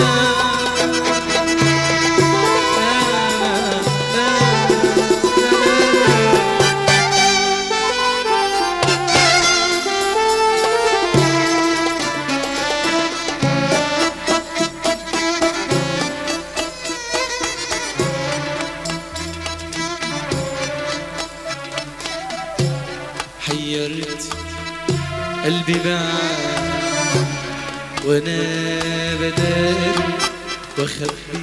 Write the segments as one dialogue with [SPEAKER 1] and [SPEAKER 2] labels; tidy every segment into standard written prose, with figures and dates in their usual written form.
[SPEAKER 1] حيرت قلبي معاك وانا بدار واخبي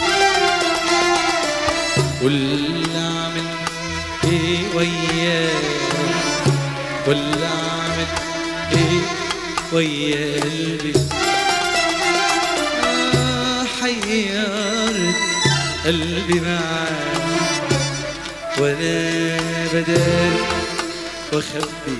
[SPEAKER 1] واللي اعمل ايه وياك واللي اعمل ايه ويا قلبي. حيرت قلبي معاك وانا بدار واخبي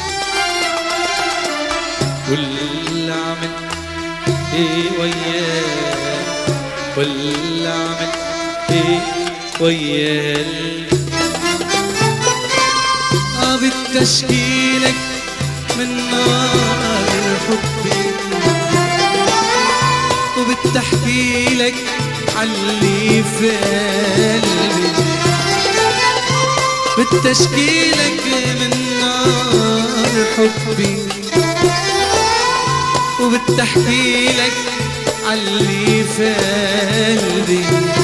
[SPEAKER 1] واللي اعمل ايه وياك واللي اعمل ايه ويا بالتشكيلك من نار حبي وبتحكيلك عاللي في قلبي بالتشكيلك من نار حبي وبتحكيلك عاللي في قلبي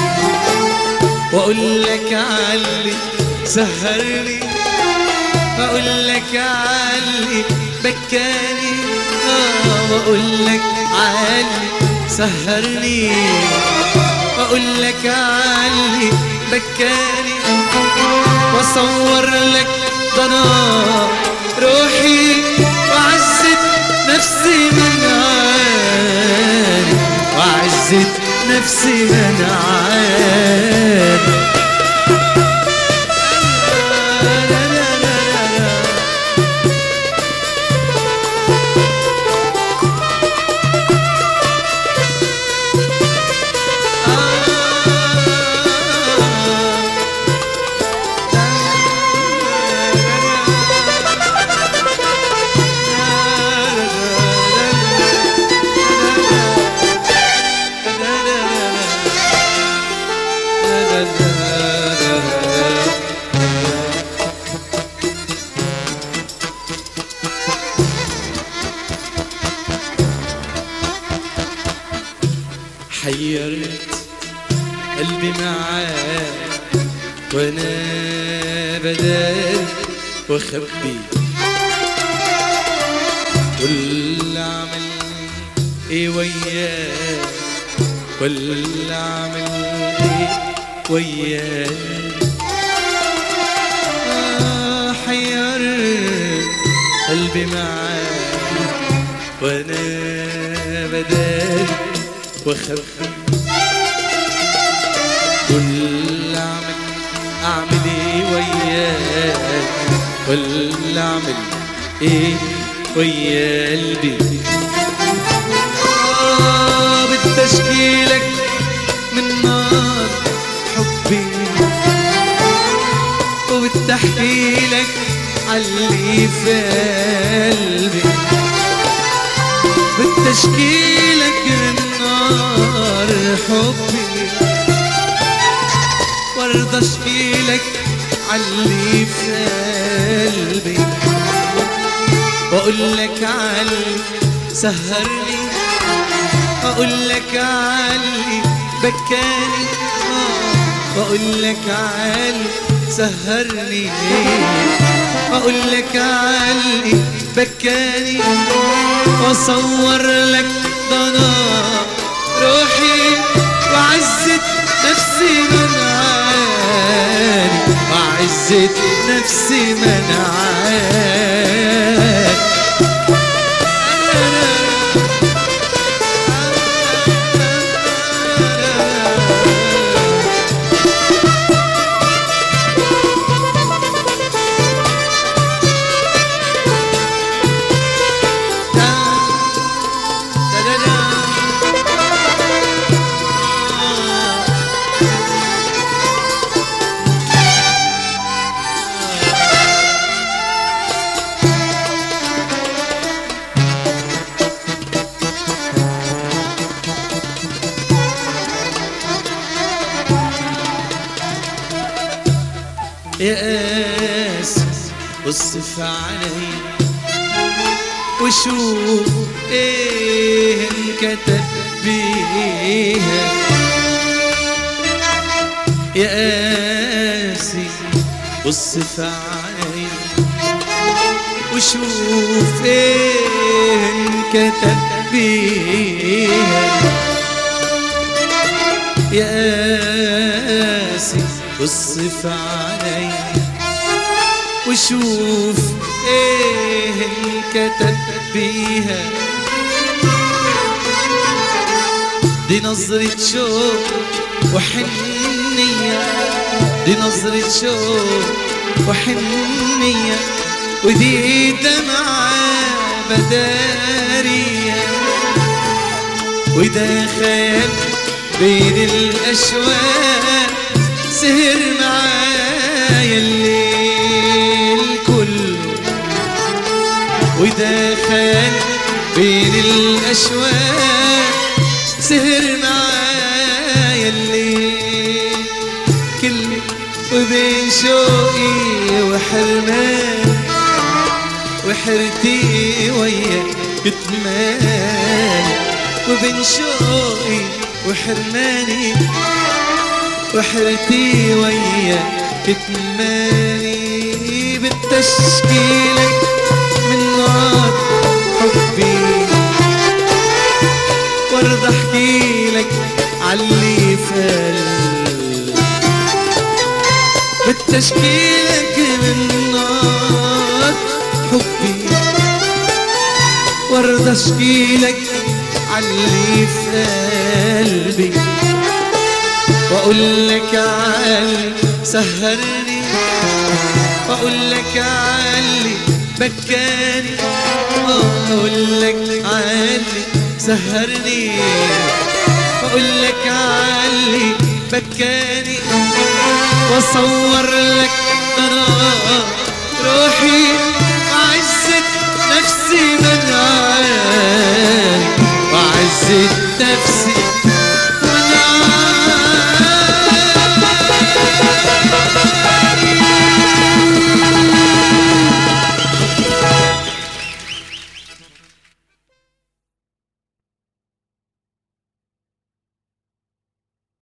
[SPEAKER 1] واقولك عاللي سهرني واقولك عاللي بكاني واقولك عاللي سهرني واقولك عاللي بكاني واصور لك ضنا روحي وعزت نفسي من عالي وعزت نفسي من عالي. حيرت قلبي معاك وانا بدار واخبي واللي اعمل ايه وياك واللي اعمل ايه وياك. حيرت قلبي معاك وانا بدار واخبي واللي اعمل ايه وياك واللي اعمل ايه ويا قلبي. بالتشكيلك من نار حبي وبتحكيلك عاللي في قلبي بالتشكيلك من نار حبي وارضى اشكيلك عاللي في قلبي واقولك عاللي سهرني واقولك عاللي بكاني واقولك عاللي سهرني واقولك عاللي بكاني واصور لك ضنا روحي وعزت نفسي من عالي وعزت نفسي من عالي. يا قاسي اصف علي وشوف ايه انكتب بيها. يا قاسي اصف علي وشوف ايه انكتب بيها. يا قاسي اصف علي وشوف ايه انكتب بيها. دي نظرة شوق وحنية، دي نظرة شوق وحنية، ودي دمعة بدارية، وده خيال بين الأشواق سهر معايا الليل كله. وده خيال بين الأشواق سهر معايا الليل كله. وبين شوقي وحرمان وحرتي ويا كتمان. وبين شوقي وحرماني وحرتي ويا كتماني. بالتشكيلك من نار حبي وارضى احكيلك عاللي فال. بالتشكيلك من نار حبي وارضى اشكيلك عاللي في قلبي. واقول لك عاللي سهرني، واقول لك عاللي بكاني، واقول لك عاللي سهرني، واقول لك عاللي بكاني. واصور لك انا روحي عزة نفسي من عالي وعزة نفسي